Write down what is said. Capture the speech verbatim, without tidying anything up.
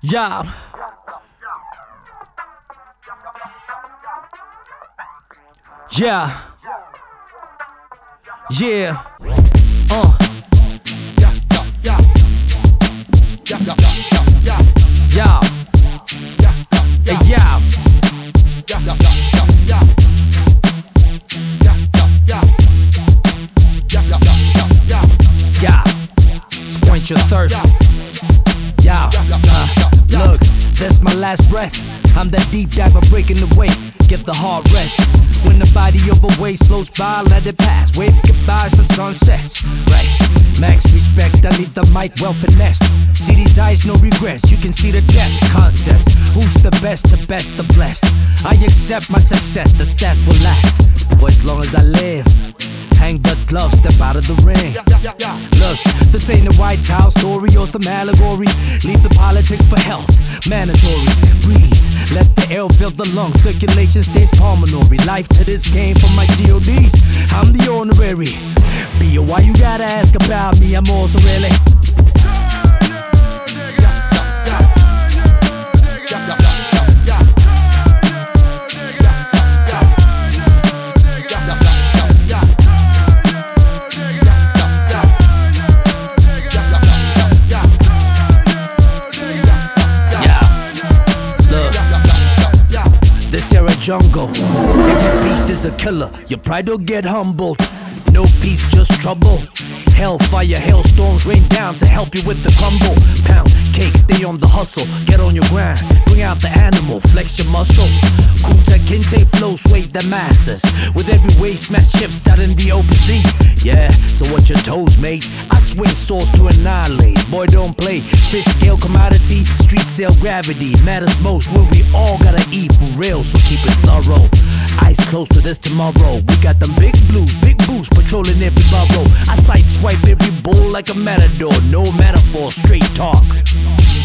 Yeah. Yeah. Yeah. Uh. Yeah, yeah, yeah. Yeah, yeah, yeah, yeah. Yeah. Yeah, yeah, Hey, yeah. yeah. Yeah, yeah, yeah, yeah. Yeah, yeah, yeah. Yeah, yeah, yeah, yeah. Yeah. Squench your thirst. Yeah. Uh, look, that's my last breath. I'm that deep diver breaking the weight. Get the heart rest. When the body of a waste floats by, let it pass. Wave goodbye as the sun sets. Right. Max respect, I leave the mic well finessed. See these eyes, no regrets. You can see the depth concepts. Who's the best, the best, the blessed? I accept my success, the stats will last. For as long as I live. Hang the gloves, step out of the ring. Yeah, yeah, yeah. Look, this ain't a white towel story or some allegory. Leave the politics for health, mandatory. Breathe, let the air fill the lungs. Circulation stays pulmonary. Life to this game for my G O Ds. I'm the honorary. B O, why you gotta ask about me? I'm also really. This here a jungle. Every beast is a killer. Your pride will get humbled. No peace, just trouble. Hellfire, hailstorms rain down to help you with the crumble. Pound cake, stay on the hustle. Get on your grind, bring out the animal, flex your muscle. Kunta Kinte flow, sway the masses. With every wave, smash ships out in the open sea. Yeah, so what your toes, mate? I swing swords to annihilate. Boy, don't play. Fish scale commodity, street sale gravity. Matters most when we all gotta eat for real, so keep it thorough. Eyes close to this tomorrow. We got them big blues, big boosts, patrolling every borough. I sight swipe every bull like a matador. No metaphor, straight talk.